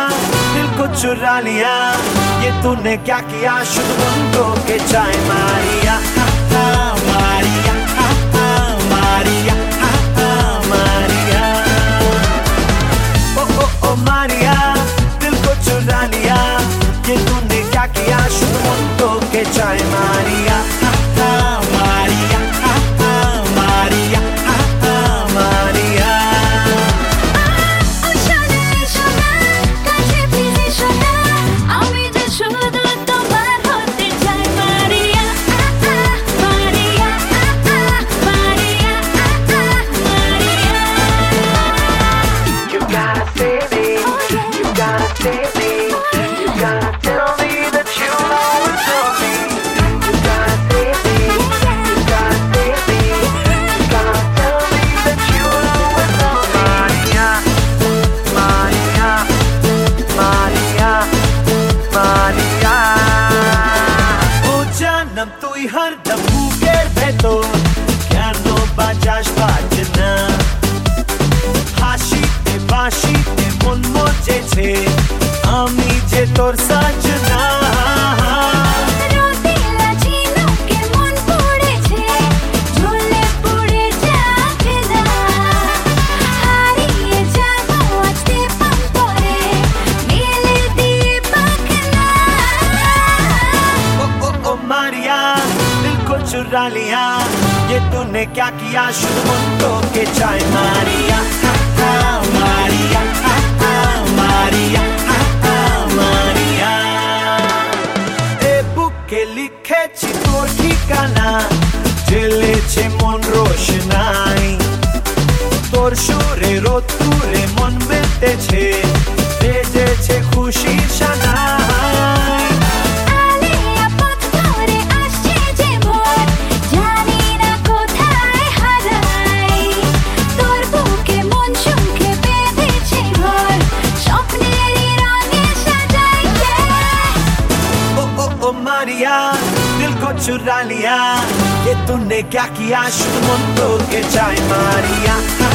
दिल को चुरा लिया, ये तूने क्या किया, शुद्ध मुंडो के चाय मारिया, मारिया, मारिया, मारिया, ओ मारिया, दिल को चुरा लिया, ये तूने क्या किया, शुद्ध मुंडो के चाय मारिया, मारिया, मारिया, मारिया। তুই হরদম বুকের ভেতর কেন বাজাস বাজনা, হাসিতে বাঁশিতে মন মজেছে আমি যে তোর সাজনা। चुरा लिया, ये तूने क्या किया, शुद्ध मुंडो के चाय Maria, Maria, Maria, Maria. A bouquet लिखेছি তোর ঠিকানা, জ্বেলেছে মন রোশনাই, তোর সুরে রোতুরে মন মেতেছে, বেজেছে খুশির সানাই। मारिया, दिल को चुरा लिया, ये तूने क्या किया, शुद्ध मुंडो के चाय मारिया।